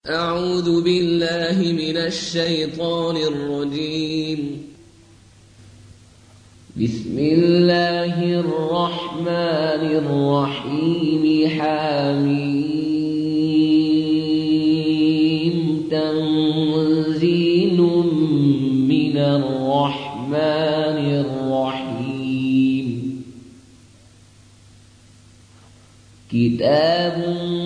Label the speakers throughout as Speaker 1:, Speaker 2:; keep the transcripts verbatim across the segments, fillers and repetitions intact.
Speaker 1: أعوذ بالله من الشيطان الرجيم. بسم الله الرحمن الرحيم. حميم تنزيل من الرحمن الرحيم. كتاب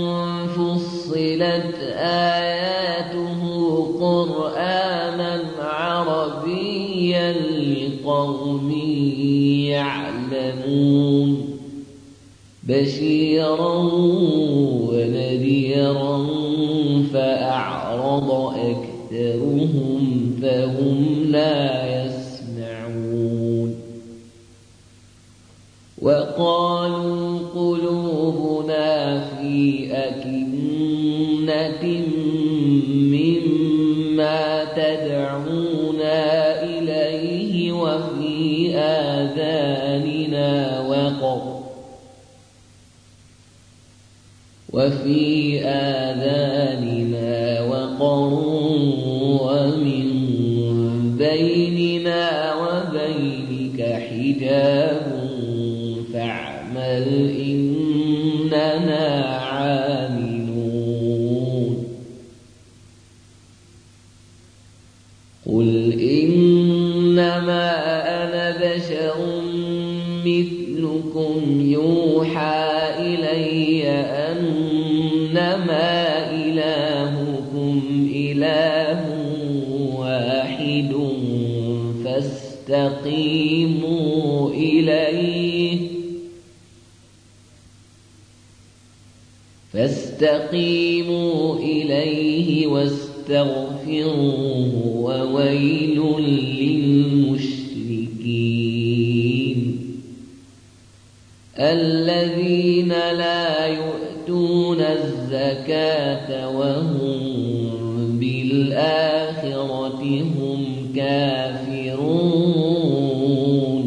Speaker 1: فصلت آياته قرآنا عربيا لقوم يعلمون. بشيرا ونذيرا فأعرض أكثرهم فهم لا يسمعون. وقالوا قلوبنا في أكنة مما تدعونا إليه وفي آذاننا وقر وفي آذاننا وقر ومن بيننا وبينك حجاب فاعمل إننا عاملون. قل إنما أنا بشر مثلكم يوحى إلي أنما إلهكم إله واحد فاستقيموا إليه فاستقيموا إليه واستغفروه وويل للمشركين الذين لا يؤتون الزكاة وهم بالآخرة هم كافرون.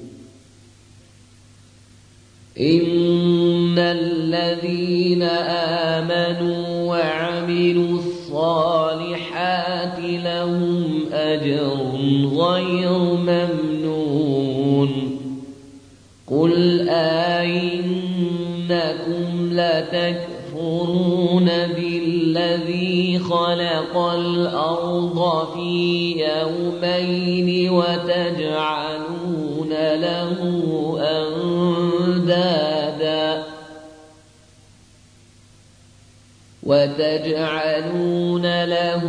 Speaker 1: إن الذين آمنوا وعملوا الصالحات لهم أجر غير ممنون. قل أئنكم لتكفرون بالذي خلق الأرض في يومين وتجعلون له أندادا وتجعلون له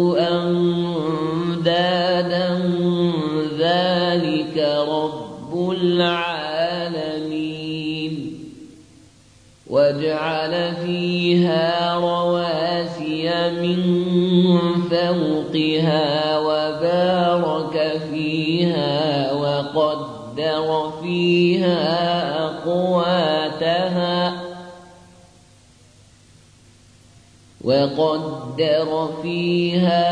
Speaker 1: أندادا ذلك رب العالمين. وجعل فيها رواسي من فوقها وبارك فيها وقدر فيها أقواتها وقدر فيها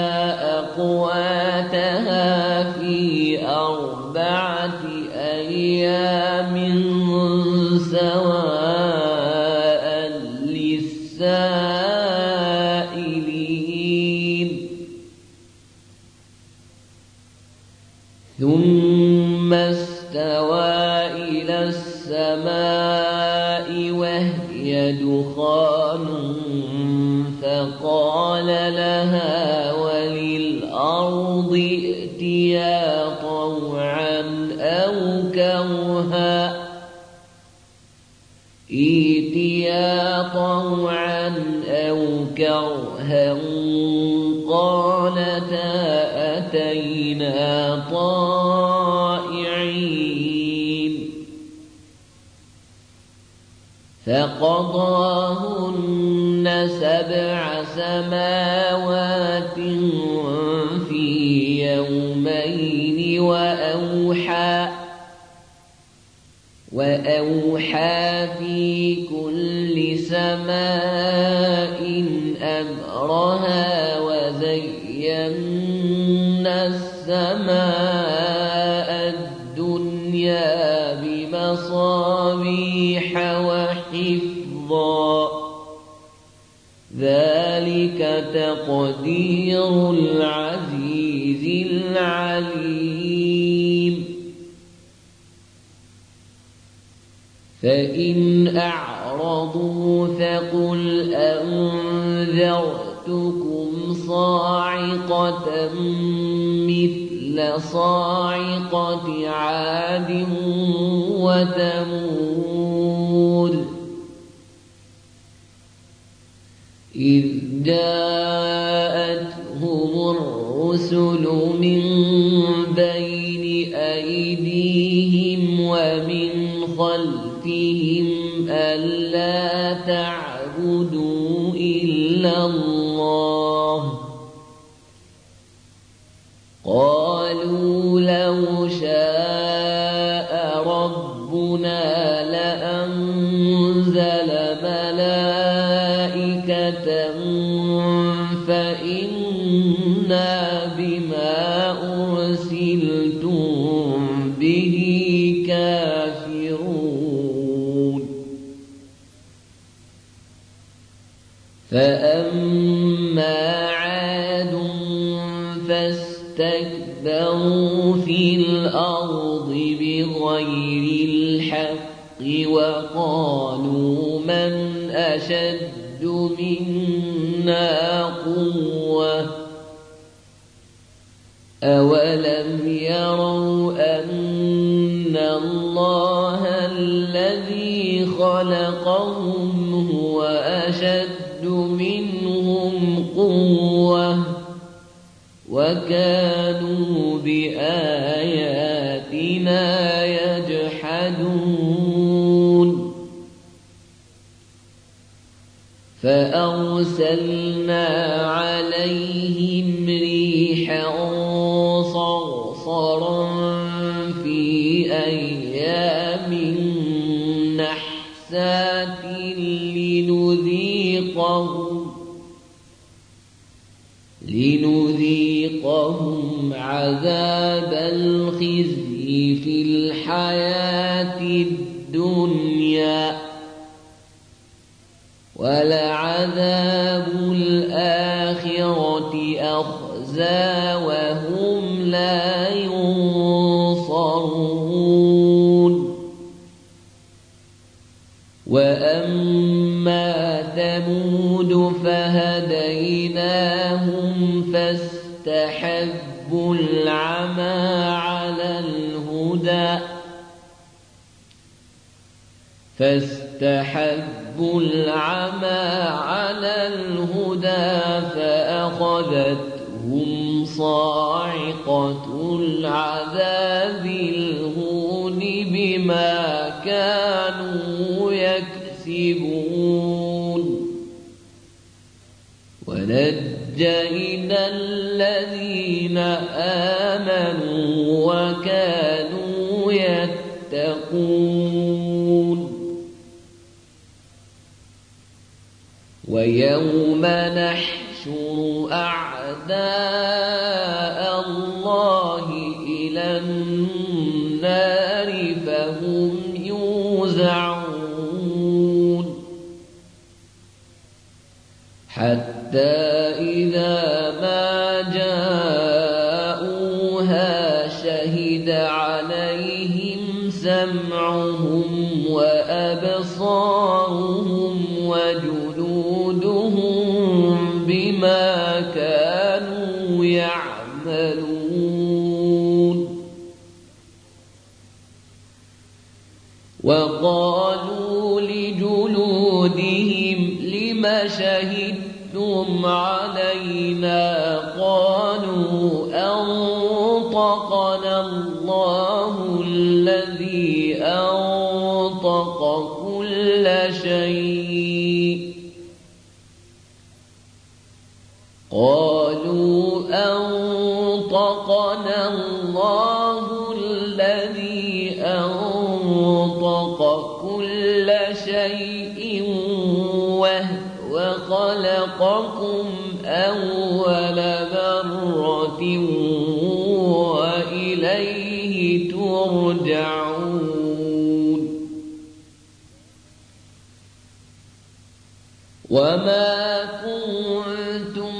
Speaker 1: أقواتها في أربعة أيام سواء للسائلين. ثم استوى إلى السماء وهي دخان فقال لها وللأرض ائتيا طوعا أو كرها ائتيا طوعا أو كرها قالتا أتينا طائعين. فقضاهن سبع سماوات في يومين وأوحى وأوحى في كل سماء أمرها وزينا السماء الدنيا بمصابيح وحفظا ذلك تقدير العزيز العليم فإن أعرضوا فقل أنذرتكم صاعقة مثل صاعقة عاد وثمود إذ جاءتهم الرسل من بين أيديهم ومن خلفهم ألا تعبدوا إلا الله قالوا لو شاء ربنا لأنزل ملائكة فإنا بما أرسلتم به كافرون فأما عاد فاستكبروا في الأرض بغير الحق وقالوا من أشد منا قوة أولم يروا أن الله الذي خلقهم هو أشد منهم قوة وكانوا بآياتنا يجحدون فأرسلنا عليهم ريحا صرصرا في أيام نحسات لنذيقهم لنذيقهم عذاب الخزي في الحياة الدنيا ولعذاب الآخرة أخزى وهم لا ينصرون وأما ثمود فهديناهم فاستحبوا العمى على الهدى فاستحبوا العمى على الهدى فأخذتهم صاعقة العذاب الهون بما كانوا يكسبون ونجينا الذين آمنوا وكانوا يتقون ويوم نحشر أعداء الله إلى النار فهم يوزعون حتى إذا ما جاءوها شهد عليهم سمعهم وأبصارهم وجلودهم بما كانوا يعملون وقالوا لجلودهم لم شهدتم علينا قالوا أنطقنا الله الذي أنطق كل شيء قالوا أنطقنا الله الذي أنطق كل شيء وهو خلقكم أول مرة وإليه ترجعون وما كنتم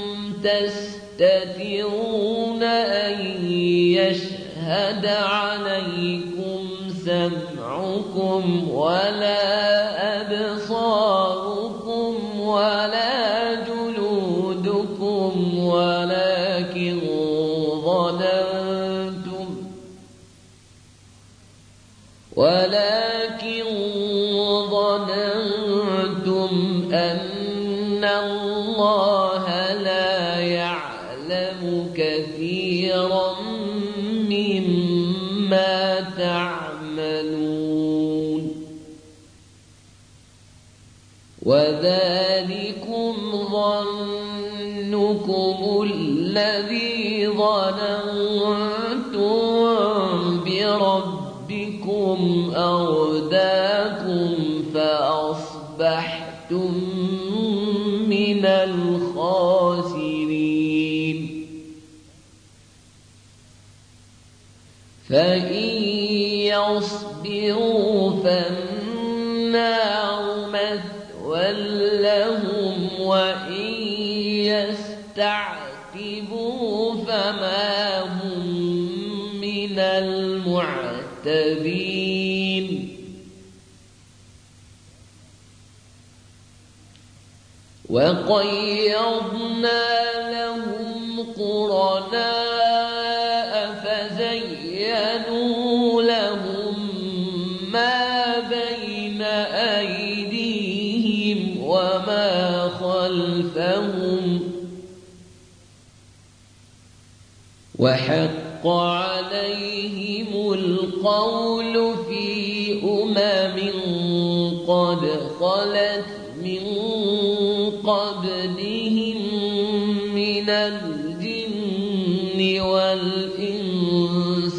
Speaker 1: تستترون أن يشهد عليكم سمعكم ولا أبصاركم ولا جلودكم ولكن ظننتم ولكن ظننتم أن الله لا يعلم كثيرا مما تعملون وذلكم ظنكم الذي ظننتم بربكم أرداكم فأصبحتم من الخاسرين فإن يصبروا فالنار مثوى لهم وإن يستعتبوا فما هم من المعتبين وقيضنا لهم قرناء فزينوا لهم ما بين أيديهم وما خلفهم وحق عليهم القول في أمم قد خلت من قبلهم من الجن والإنس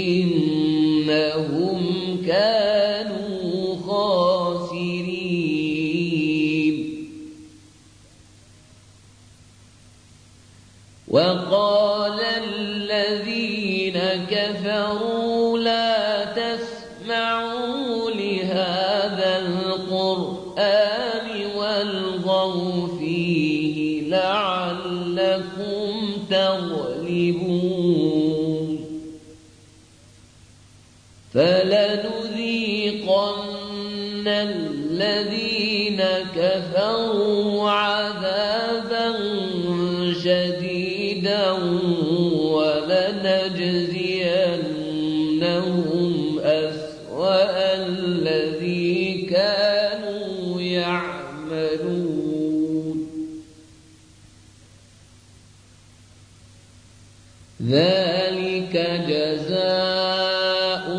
Speaker 1: إنهم كانوا خاسرين وقال الذين كفروا لا تسمعوا لهذا القرآن والغوا فيه لعلكم تغلبون فلنذيقن الذين كفروا عذابا شديدا ولنجزينهم أسوأ الذي كانوا يعملون ذلك جزاء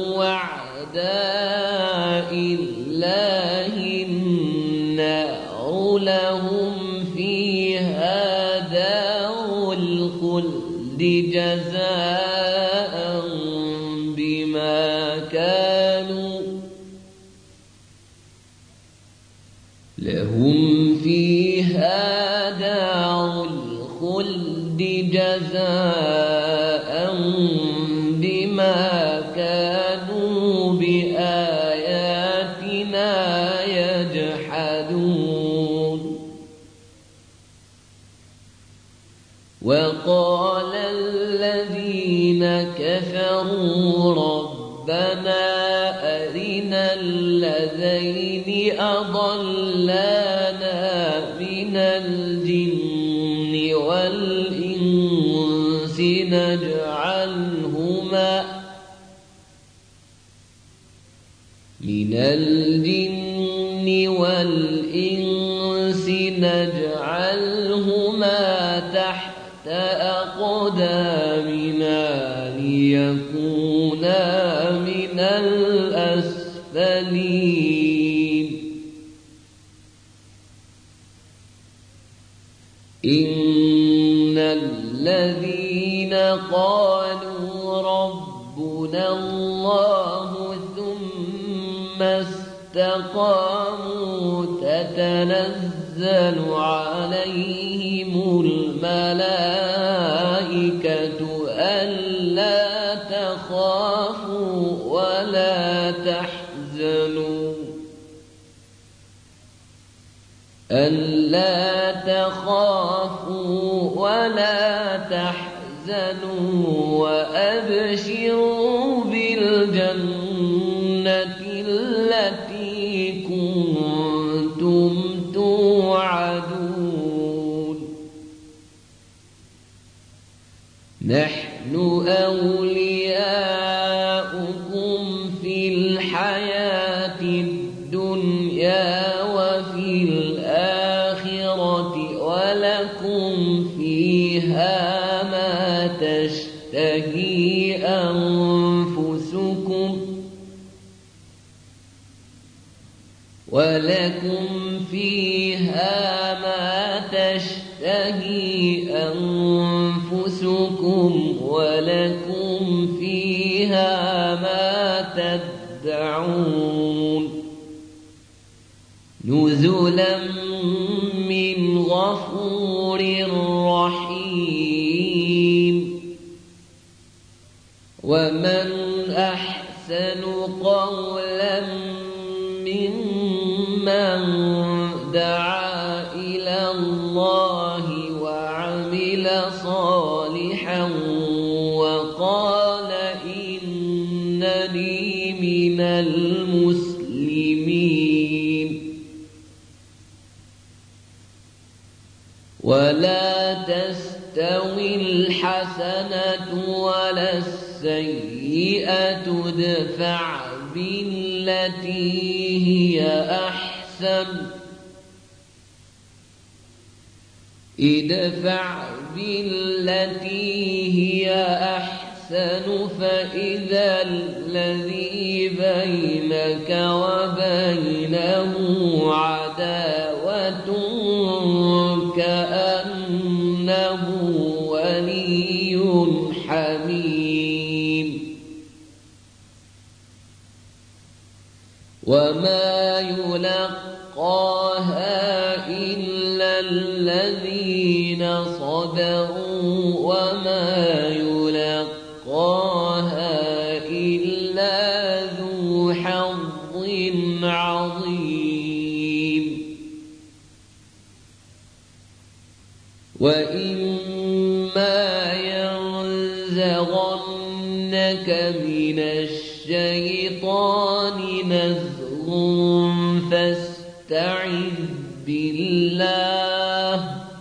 Speaker 1: أعداء الله النار لهم فيها دار الخلد جزاء بما كانوا لهم فيها دار الخلد جزاء بما كانوا بآياتنا يجحدون وقال الذين كفروا ربنا أرنا الذين أضلانا من الجن والإنس نجعلهما من الجن والإنس نجعلهما تحت أقدامنا ليكونا من الأسفلين إن الذين قالوا ربنا الله ثم استقاموا تتنزل عليهم الملائكة ألا تخافوا ولا تحزنوا ألا تخافوا ولا تحزنوا وأبشروا بالجنة التي كنتم توعدون نحن أولياؤكم في الحياة الدنيا وفي الآخرة ولكم فيها ما تشتهي أنفسكم ولكم فيها ما تشتهي أنفسكم ولكم فيها ما تدعون نزلا من غفور رحيم ومن أحسن قولا ممن دعا إلى الله وعمل صالحا وقال إنني من المسلمين ولا تستوي الحسنة ولا السيئة ادفع بالتي هي أحسن ادفع بالتي هي أحسن فإذا الذي بينك وبينه عداوة كأنه ولي حميم وما يلقاها إلا الذين صبروا وما يلقاها إلا ذو حظ عظيم وإما ينزغنك من الشيطان نزغ فاستعذ بالله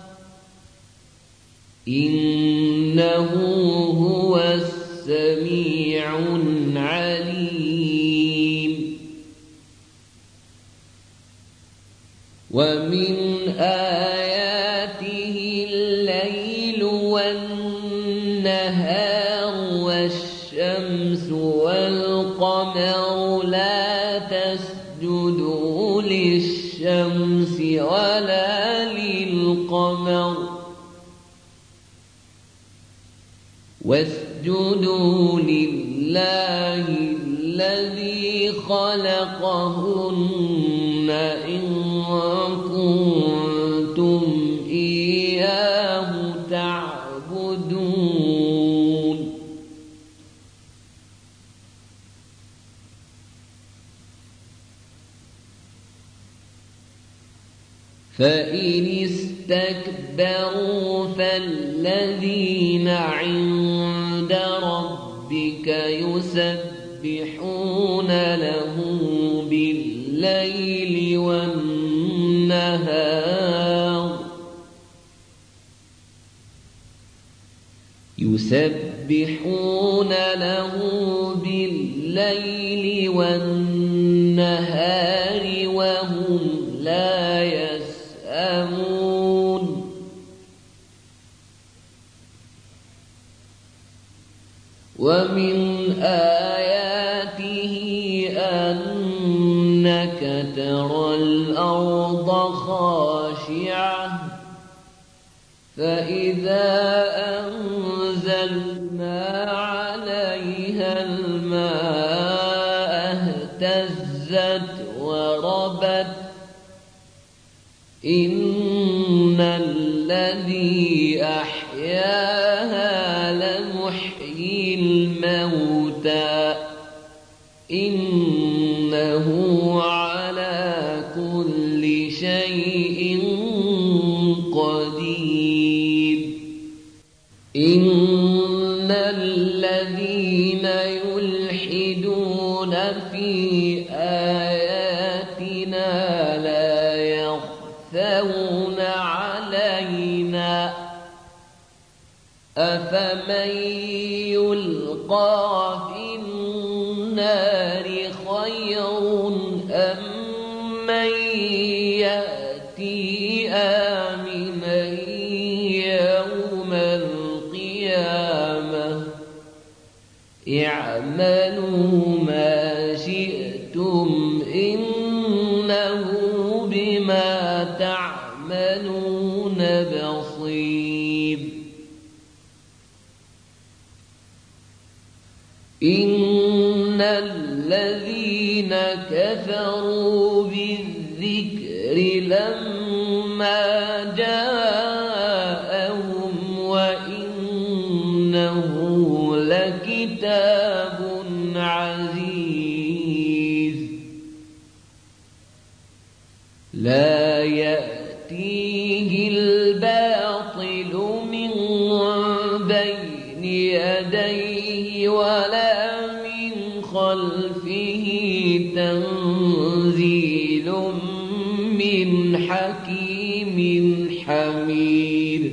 Speaker 1: إنه هو السميع العليم ومن آياته الليل والنهار والشمس والقمر لا تسجدوا للشمس ولا للقمر واسجدوا لله الذي خلقهن إن كنتم إياه تعبدون فإن استكبروا فالذين عند ربك يسبحون له بالليل والنهار يسبحون له بالليل والنهار وهم لا يسأمون ومن آياته أنك ترى الأرض خاشعة فإذا أنزلنا عليها الماء اهتزت وربت إن الذي أحياها لمحيي الموتى إنه على كل شيء قدير إن الذين يلحدون في آياتنا لا يخفون علينا أفمن يلقى في النار خير أم من يأتي آمنا يوم القيامة اعملوا ما شئتم إنه بما تعملون بصير إن الذين كفروا بالذكر لما جاءهم وإنه لكتاب عزيز لا يأتيه الباطل من بين يديه ولا من خلفه تنزيل من حكيم حميد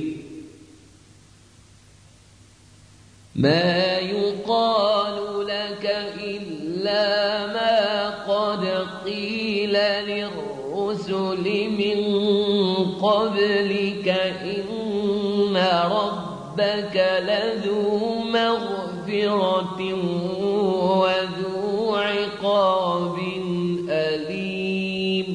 Speaker 1: ما يقال لك إلا ما قد قيل للرسل من قبلك إن ربك لذو مغفرة وذو عقاب أليم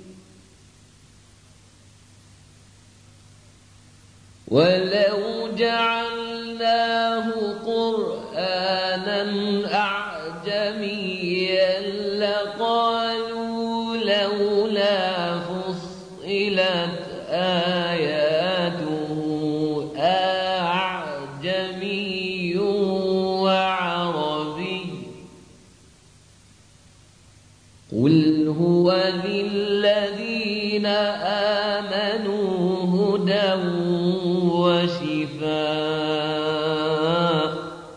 Speaker 1: ولو جعلناه قرآنا أعجميا لقالوا لولا فصلت آياته أعجمي وعربي قل هو للذين آمنوا هدى وشفاء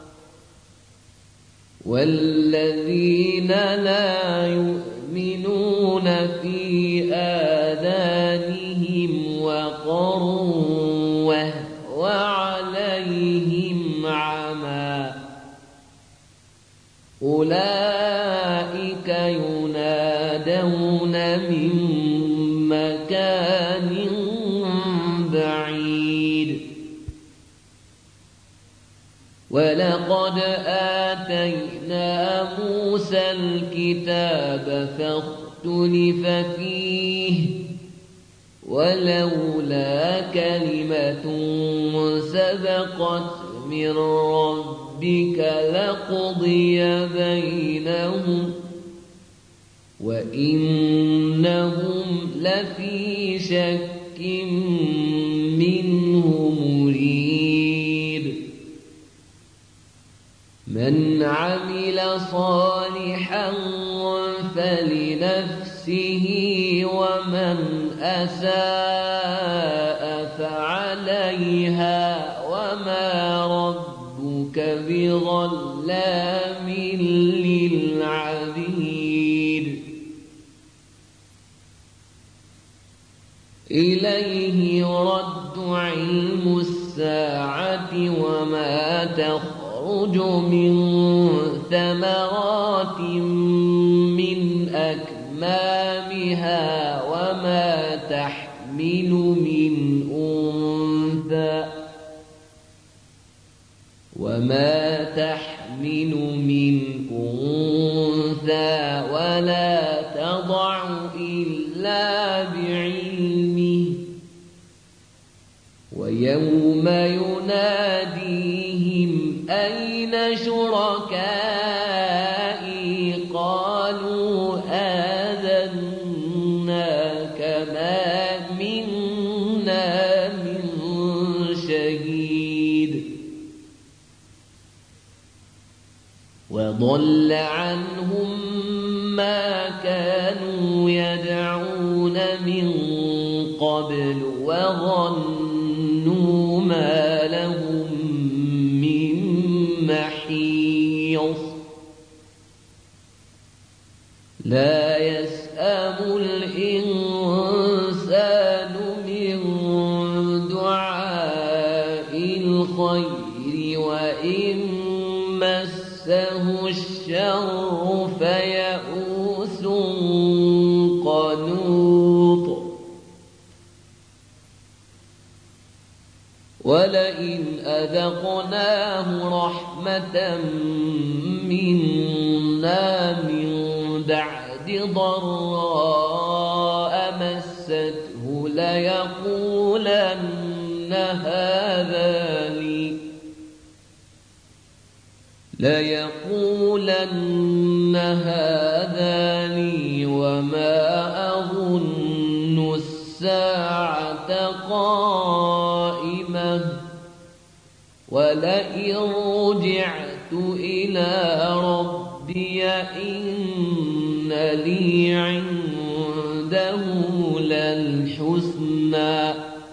Speaker 1: والذين لا يؤمنون في آذانهم وقر وهو عليهم عمى أولئك ينادون من مكان بعيد ولقد آتينا موسى الكتاب فاختلف فيه ولولا كلمة سبقت من ربك لقضي بينهم وإنهم لفي شك منه مريب من عمل صالحا فلنفسه ومن أساء فعليها وما ربك بظلام للعبيد إليه يرد علم الساعة وما تخرج من ثمرات من أكمامها وما تحمل من أنثى وما تحمل من أنثى ولا تضع إلا بعلمه ويوم يناديهم أين شركائي قالوا آذناك ما منا من شهيد وضل عنهم ما كانوا يدعون من قبل وظنوا ما لهم لهم من محيص لا يسأم الإنسان من دعاء الخير وإن مسه الشر فيئوس قنوط ولئن أذقناه رحمة منا من بعد ضراء مسته ليقولن هذا لي ليقولن هذا لي وما أظن الساعة قائمة ولئن رجعت إلى ربي إن لي عنده للحسنى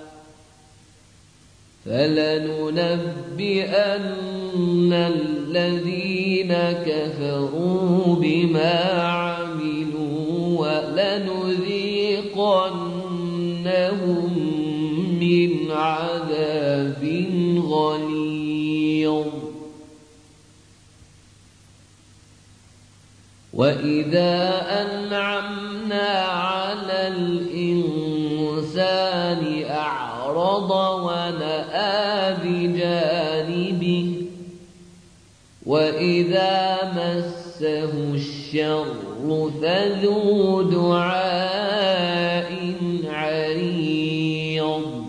Speaker 1: فلننبئن الذين كفروا بما عملوا ولنذيقنهم من عذاب غليظ وإذا أنعمنا على الإنسان أعرض ونأى بجانبه وإذا مسه الشر فذو دعاء عريض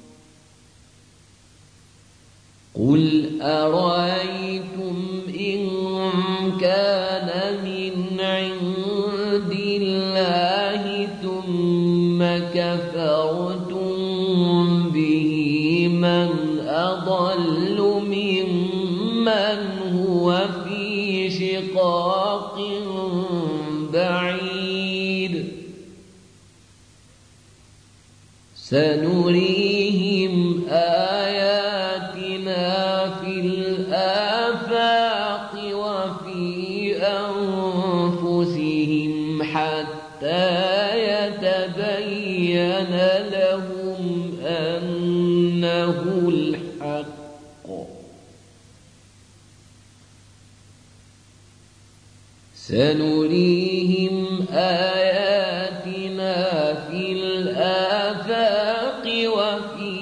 Speaker 1: قل أرأيتم إن كان من عند الله ثم كفرتم به من أضل ممن هو في شقاق بعيد سنريهم آياتنا في الآفاق وفي أنفسهم حتى يتبين لهم أنه الحق سنريهم آياتنا في الآفاق وفي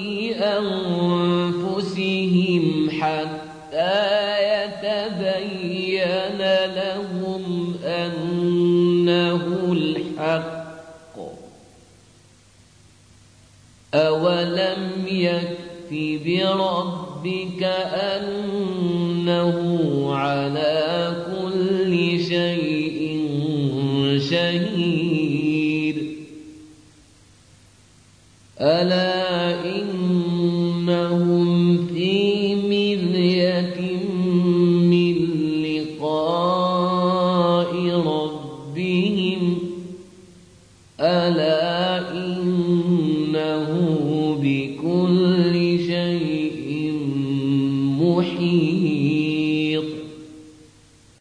Speaker 1: أنفسهم حتى يتبين لهم أنه الحق أولم يكف بربك أنه على كل شيء شهيد ألا إنهم في مرية من لقاء ربهم ألا